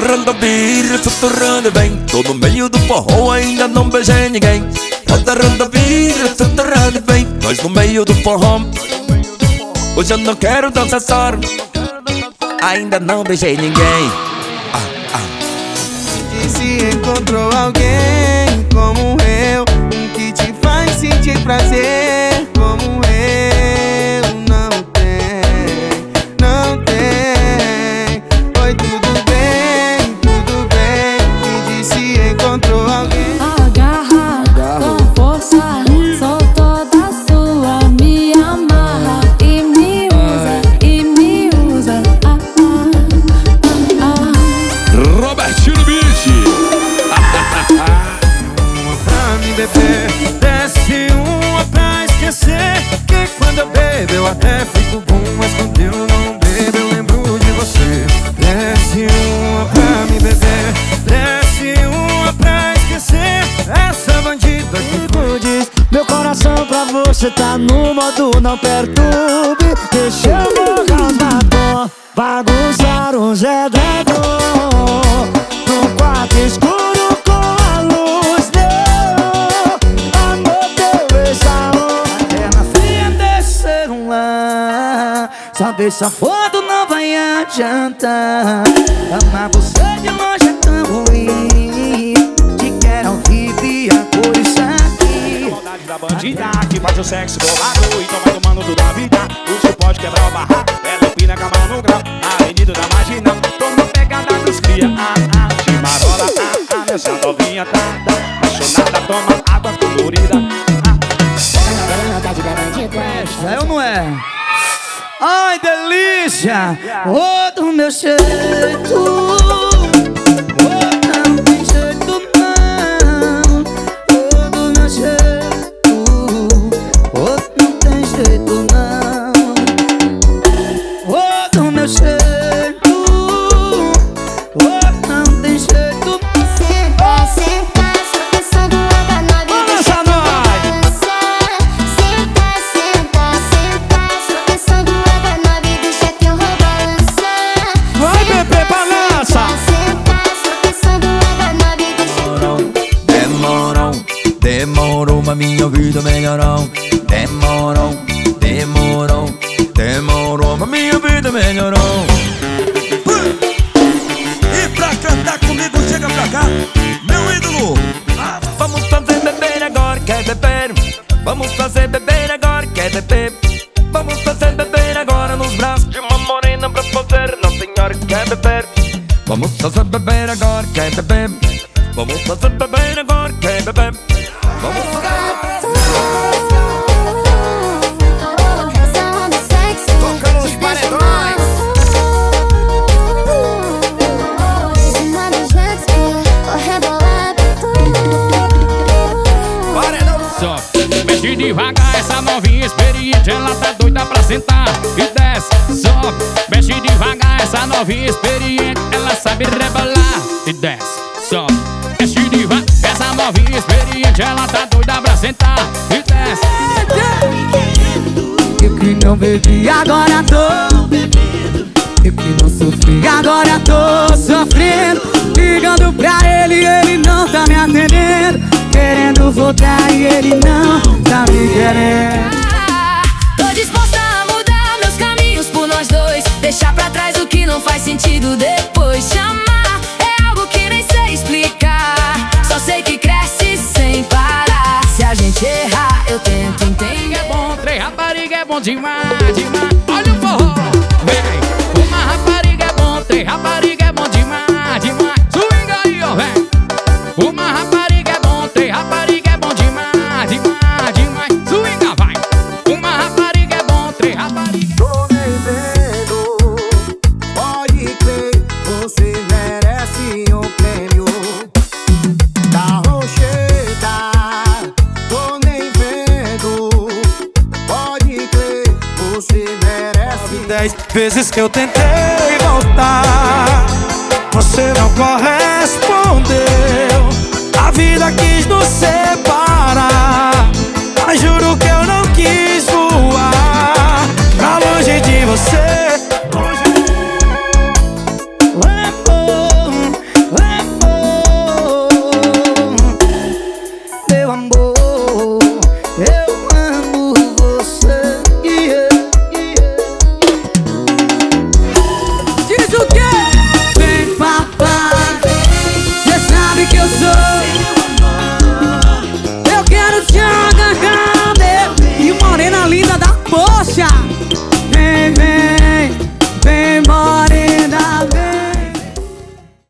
Rodarando a vira, sussurrando bem. Tô no meio do forró, ainda não beijei ninguém. Rodarando a vira, sussurrando bem. Nós no meio do forró. Hoje eu não quero dançar só. Ainda não beijei ninguém. E se encontrou alguém como eu, que te faz sentir prazer como eu, não tem, não tem. Oi, tudo bem, me diz se encontrou alguém. Agarra com força, sou toda sua, me amarra e me usa, Robertinho Beach. Uma pra me beber, desce uma pra esquecer. Que quando eu bebo eu até fico bom, mas quando eu não bebo eu lembro de você. Desce uma pra me beber, desce uma pra esquecer. Essa bandida que fudes meu coração pra você, tá no modo não perturbe. Deixa eu borrar os batom, bagunçar os edredom no quarto escuro com a luz deu. Amor teu exalou até na fria descer um lá. Saber se a foto não vai adiantar. Amar você de longe é tão ruim. Te quero ao vivo e a cor isso aqui. Saudade da bandida que faz o sexo bolado. Então vai tomando tudo a vida. O que pode quebrar o barraco. Ela empina com a mão no grau. Avenida da marginal. Toma pegada dos cria. Chimarola, nessa novinha tá apaixonada, toma água colorida. É ou não é? Ai, delícia! Ô, do meu jeito. Ô, não tem jeito não. Ô, do meu jeito. Ô, não tem jeito não. Ô, do meu jeito. Ô, não tem jeito. Senta, senta, só pensando logo na vida. Dança nós! Senta, senta, senta, só pensando logo na vida. Deixa que eu vou balançar. Vai, bebê, balança! Senta, só pensando logo na vida. Demorou, demorou, mas minha vida melhorou. Demorou, demorou, demorou, mas minha vida melhorou. E pra cantar comigo, chega pra cá, meu ídolo. Vamos fazer beber agora, quer beber? Vamos fazer beber agora, quer beber? Vamos fazer beber agora nos braços de uma morena pra fazer, não senhora, quer beber? Vamos fazer beber agora, quer beber? Vamos fazer beber agora, quer beber? Vamos Tocando os paredões. Só mexe devagar, essa novinha experiente, ela tá doida pra sentar e desce. Só mexe devagar, essa novinha experiente, ela sabe rebolar e desce. Só mexe devagar, essa novinha experiente, ela tá doida pra sentar e desce. Eu que não bebi, agora tô. Eu que não sofri, agora tô sofrendo. Ligando pra ele, ele não tá me atendendo. Querendo voltar e ele não tá me querendo. Tô disposta a mudar meus caminhos por nós dois. Deixar pra trás o que não faz sentido depois. Te amar é algo que nem sei explicar. Só sei que cresce sem parar. Se a gente errar, eu tento entender. É bom, três rapariga é bom demais, demais. Olha o forró, vem. Uma rapariga é bom, três rapariga é bom demais, demais. Swinga aí, ó, vem. Uma rapariga é bom, três rapariga é bom demais, demais, demais. Swinga, vai. Uma rapariga é bom, três rapariga. Tô nem vendo, pode crer, você merece um prêmio da Rocheda. Tô nem vendo, pode crer, você merece. 10 vezes que eu tentei voltar, você não correspondeu. A vida quis nos separar, mas juro que eu não quis voar pra longe de você.